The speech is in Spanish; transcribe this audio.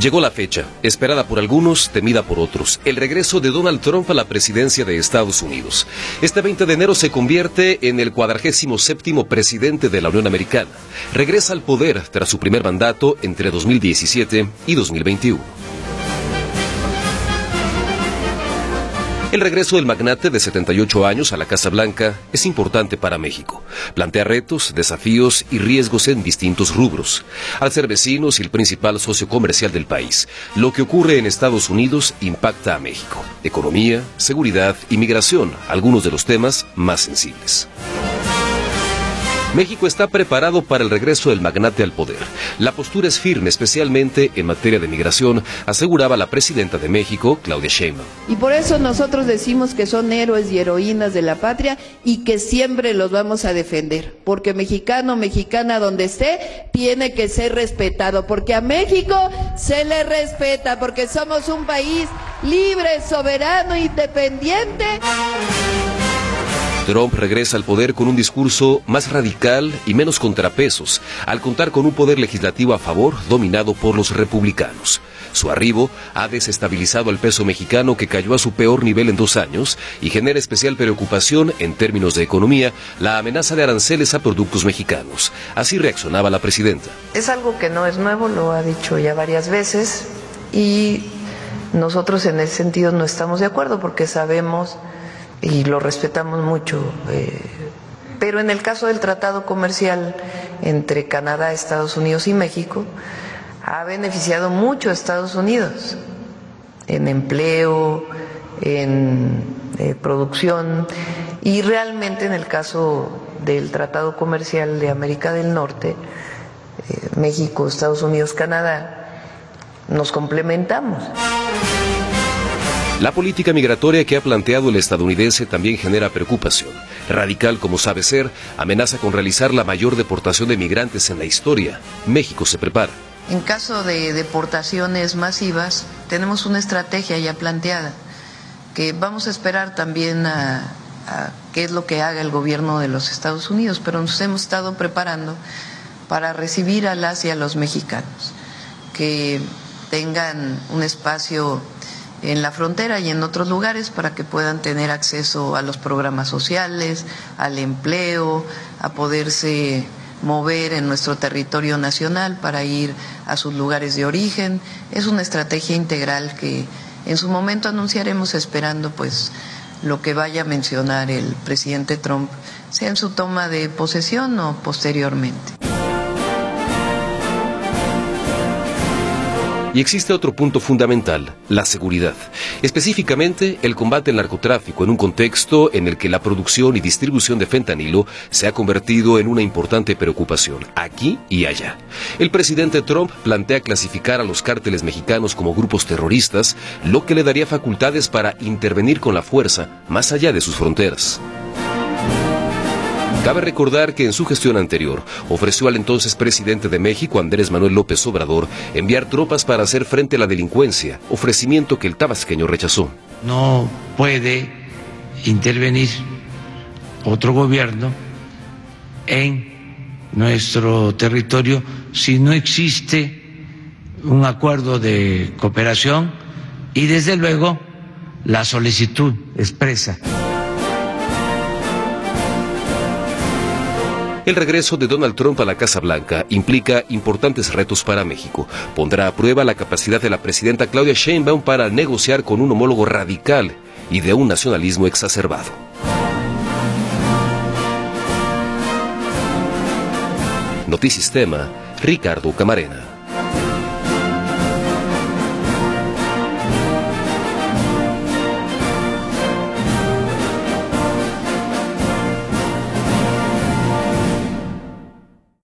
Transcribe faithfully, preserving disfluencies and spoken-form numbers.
Llegó la fecha, esperada por algunos, temida por otros, el regreso de Donald Trump a la presidencia de Estados Unidos. Este veinte de enero se convierte en el cuadragésimo séptimo presidente de la Unión Americana. Regresa al poder tras su primer mandato entre dos mil diecisiete y dos mil veintiuno. El regreso del magnate de setenta y ocho años a la Casa Blanca es importante para México. Plantea retos, desafíos y riesgos en distintos rubros. Al ser vecinos y el principal socio comercial del país, lo que ocurre en Estados Unidos impacta a México. Economía, seguridad y migración, algunos de los temas más sensibles. México está preparado para el regreso del magnate al poder. La postura es firme, especialmente en materia de migración, aseguraba la presidenta de México, Claudia Sheinbaum. Y por eso nosotros decimos que son héroes y heroínas de la patria y que siempre los vamos a defender. Porque mexicano, mexicana, donde esté, tiene que ser respetado. Porque a México se le respeta, porque somos un país libre, soberano, independiente. Trump regresa al poder con un discurso más radical y menos contrapesos, al contar con un poder legislativo a favor dominado por los republicanos. Su arribo ha desestabilizado al peso mexicano, que cayó a su peor nivel en dos años, y genera especial preocupación en términos de economía la amenaza de aranceles a productos mexicanos. Así reaccionaba la presidenta. Es algo que no es nuevo, lo ha dicho ya varias veces, y nosotros en ese sentido no estamos de acuerdo porque sabemos y lo respetamos mucho, eh, pero en el caso del tratado comercial entre Canadá, Estados Unidos y México, ha beneficiado mucho a Estados Unidos en empleo, en eh, producción, y realmente en el caso del tratado comercial de América del Norte, eh, México, Estados Unidos, Canadá, nos complementamos. La política migratoria que ha planteado el estadounidense también genera preocupación. Radical como sabe ser, amenaza con realizar la mayor deportación de migrantes en la historia. México se prepara. En caso de deportaciones masivas, tenemos una estrategia ya planteada, que vamos a esperar también a, a qué es lo que haga el gobierno de los Estados Unidos, pero nos hemos estado preparando para recibir a las y a los mexicanos, que tengan un espacio en la frontera y en otros lugares para que puedan tener acceso a los programas sociales, al empleo, a poderse mover en nuestro territorio nacional para ir a sus lugares de origen. Es una estrategia integral que en su momento anunciaremos, esperando pues lo que vaya a mencionar el presidente Trump, sea en su toma de posesión o posteriormente. Y existe otro punto fundamental, la seguridad. Específicamente, el combate al narcotráfico en un contexto en el que la producción y distribución de fentanilo se ha convertido en una importante preocupación, aquí y allá. El presidente Trump plantea clasificar a los cárteles mexicanos como grupos terroristas, lo que le daría facultades para intervenir con la fuerza más allá de sus fronteras. Cabe recordar que en su gestión anterior ofreció al entonces presidente de México, Andrés Manuel López Obrador, enviar tropas para hacer frente a la delincuencia, ofrecimiento que el tabasqueño rechazó. No puede intervenir otro gobierno en nuestro territorio si no existe un acuerdo de cooperación y, desde luego, la solicitud expresa. El regreso de Donald Trump a la Casa Blanca implica importantes retos para México. Pondrá a prueba la capacidad de la presidenta Claudia Sheinbaum para negociar con un homólogo radical y de un nacionalismo exacerbado. Notisistema, Ricardo Camarena.